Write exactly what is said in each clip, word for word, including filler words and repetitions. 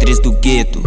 Três do gueto.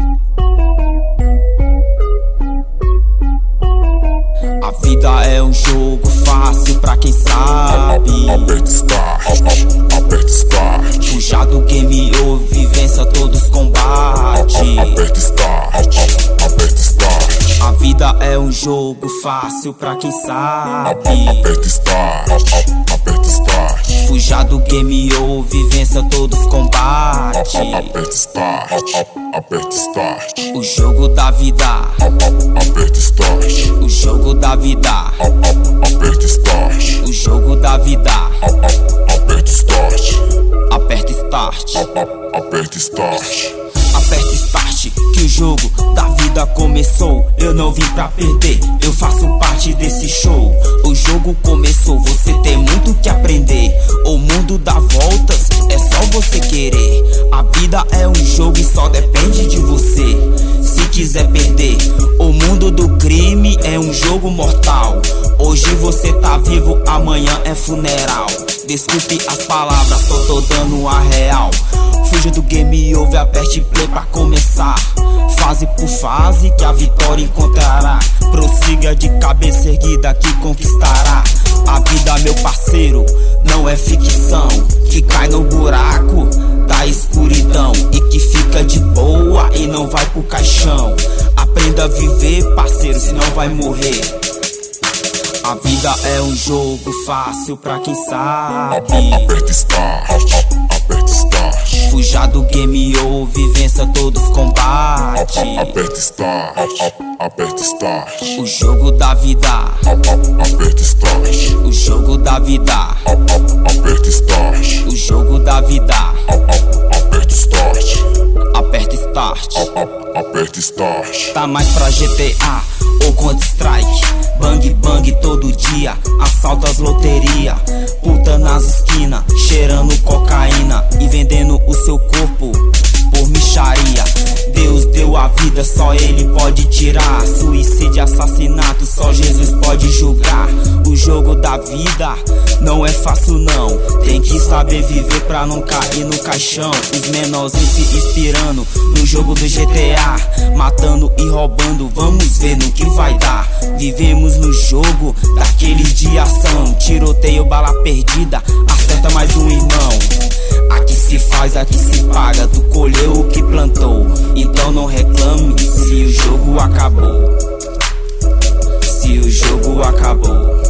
A vida é um jogo fácil pra quem sabe. Aperta start, aperta start. Fuja do game over, vença todos os combates. Aperta start, aperta start. A vida é um jogo fácil pra quem sabe. Aperta start, aperta start. Fuja do game over, vença todos os combates. Aperta start, aperta start. O jogo da vida, Aperta start, o jogo da vida, aperta start. o jogo da vida. Aperta start, Aperta start, aperta start. aperta start, que o jogo da vida começou. Eu não vim pra perder, eu faço parte desse show. O jogo começou, você tem muito que aprender. O mundo dá voltas, é só você querer. A vida é um jogo e só depende de você. Se quiser perder, o mundo do crime é um jogo mortal. Hoje você tá vivo, amanhã é funeral. Desculpe as palavras, só tô dando a real. Fuja do game over, aperte play pra começar. Fase por fase que a vitória encontrará. Prossiga de cabeça erguida que conquistará. A vida, meu parceiro, não é ficção. Que cai no buraco da escuridão e que fica de boa e não vai pro caixão. Aprenda a viver, parceiro, senão vai morrer. A vida é um jogo fácil pra quem sabe. Aperta start, aperta start. Fuja do game over, vença todos os combates. Aperta start, aperta start. O jogo da vida, Aperta start, o jogo da vida, aperta start. o jogo da vida. Aperta start, Aperta start. aperta start. Tá mais pra G T A ou Counter Strike. Bang bang todo dia, assalto as loteria. Puta nas esquinas, cheirando cocaína e vendendo o seu corpo por micharia. Deus deu a vida, só Ele pode tirar. Suicídio, assassinato, só Jesus pode julgar. O jogo da vida não é fácil não. Tem que saber viver pra não cair no caixão. Os menorzinhos se inspirando no jogo do G T A, matando e roubando, vamos ver no que vai dar. Vivemos no jogo daqueles de ação. Tiroteio, bala perdida, acerta mais um irmão. Aqui se faz, aqui se paga, tu colheu o que plantou. Então não reclame se o jogo acabou. Se o jogo acabou.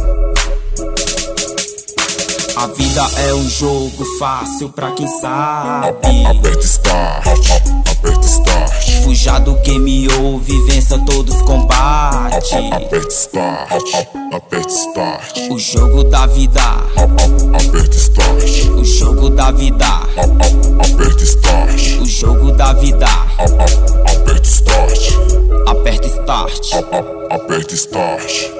A vida é um jogo fácil pra quem sabe. Aperta start, aperta start. Fuja do game over, vença todos os combates. Aperta start, aperta start. O jogo da vida, Aperta start, o jogo da vida, aperta start. o jogo da vida. Aperta start, Aperta start. aperta start.